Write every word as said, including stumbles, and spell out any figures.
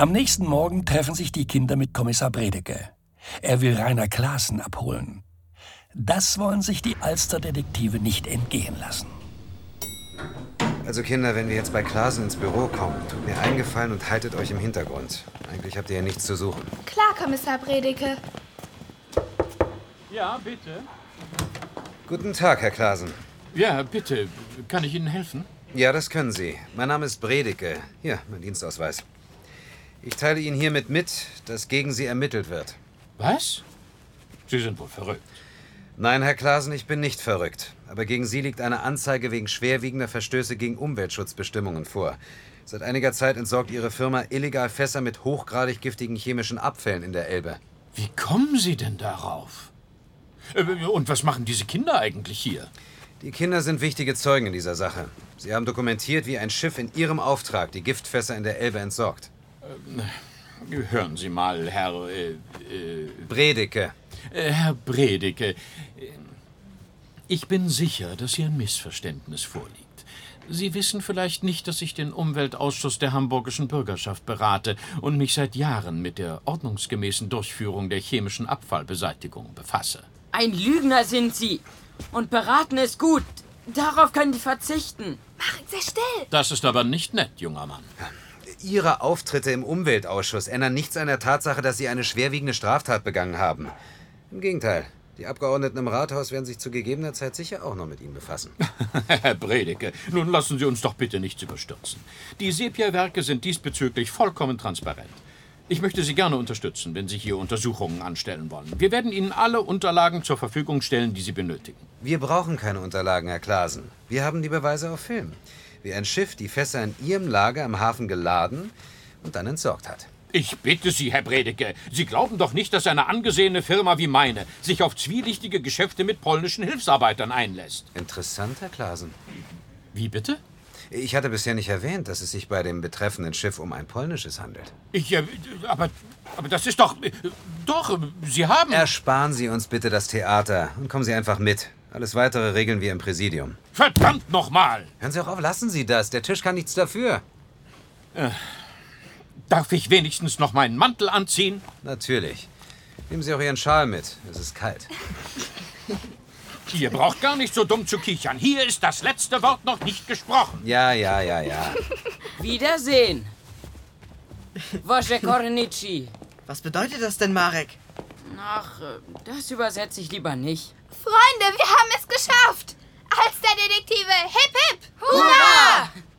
Am nächsten Morgen treffen sich die Kinder mit Kommissar Bredeke. Er will Rainer Klaassen abholen. Das wollen sich die Alster-Detektive nicht entgehen lassen. Also Kinder, wenn wir jetzt bei Klaassen ins Büro kommen, tut mir einen Gefallen und haltet euch im Hintergrund. Eigentlich habt ihr ja nichts zu suchen. Klar, Kommissar Bredeke. Ja, bitte. Guten Tag, Herr Klaassen. Ja, bitte. Kann ich Ihnen helfen? Ja, das können Sie. Mein Name ist Bredeke. Hier, mein Dienstausweis. Ich teile Ihnen hiermit mit, dass gegen Sie ermittelt wird. Was? Sie sind wohl verrückt. Nein, Herr Klaassen, ich bin nicht verrückt. Aber gegen Sie liegt eine Anzeige wegen schwerwiegender Verstöße gegen Umweltschutzbestimmungen vor. Seit einiger Zeit entsorgt Ihre Firma illegal Fässer mit hochgradig giftigen chemischen Abfällen in der Elbe. Wie kommen Sie denn darauf? Und was machen diese Kinder eigentlich hier? Die Kinder sind wichtige Zeugen in dieser Sache. Sie haben dokumentiert, wie ein Schiff in Ihrem Auftrag die Giftfässer in der Elbe entsorgt. Ähm, hören Sie mal, Herr... Äh, äh, Bredeke. Äh, Herr Bredeke, ich bin sicher, dass hier ein Missverständnis vorliegt. Sie wissen vielleicht nicht, dass ich den Umweltausschuss der hamburgischen Bürgerschaft berate und mich seit Jahren mit der ordnungsgemäßen Durchführung der chemischen Abfallbeseitigung befasse. Ein Lügner sind Sie. Und beraten ist gut. Darauf können Sie verzichten. Mach sehr still. Das ist aber nicht nett, junger Mann. Ihre Auftritte im Umweltausschuss ändern nichts an der Tatsache, dass Sie eine schwerwiegende Straftat begangen haben. Im Gegenteil. Die Abgeordneten im Rathaus werden sich zu gegebener Zeit sicher auch noch mit Ihnen befassen. Herr Bredeke, nun lassen Sie uns doch bitte nichts überstürzen. Die Sepia-Werke sind diesbezüglich vollkommen transparent. Ich möchte Sie gerne unterstützen, wenn Sie hier Untersuchungen anstellen wollen. Wir werden Ihnen alle Unterlagen zur Verfügung stellen, die Sie benötigen. Wir brauchen keine Unterlagen, Herr Klaassen. Wir haben die Beweise auf Film. Wie ein Schiff die Fässer in Ihrem Lager im Hafen geladen und dann entsorgt hat. Ich bitte Sie, Herr Bredeke, Sie glauben doch nicht, dass eine angesehene Firma wie meine sich auf zwielichtige Geschäfte mit polnischen Hilfsarbeitern einlässt. Interessant, Herr Klaassen. Wie bitte? Ich hatte bisher nicht erwähnt, dass es sich bei dem betreffenden Schiff um ein polnisches handelt. Ich, äh, aber, aber das ist doch... Äh, doch, Sie haben... Ersparen Sie uns bitte das Theater und kommen Sie einfach mit. Alles Weitere regeln wir im Präsidium. Verdammt nochmal! Hören Sie auch auf, lassen Sie das. Der Tisch kann nichts dafür. Äh, darf ich wenigstens noch meinen Mantel anziehen? Natürlich. Nehmen Sie auch Ihren Schal mit. Es ist kalt. Ihr braucht gar nicht so dumm zu kichern. Hier ist das letzte Wort noch nicht gesprochen. Ja, ja, ja, ja. Wiedersehen. Woche Kornici. Was bedeutet das denn, Marek? Ach, das übersetze ich lieber nicht. Freunde, wir haben es geschafft. Als der Detektive. Hip, hip. Hurra!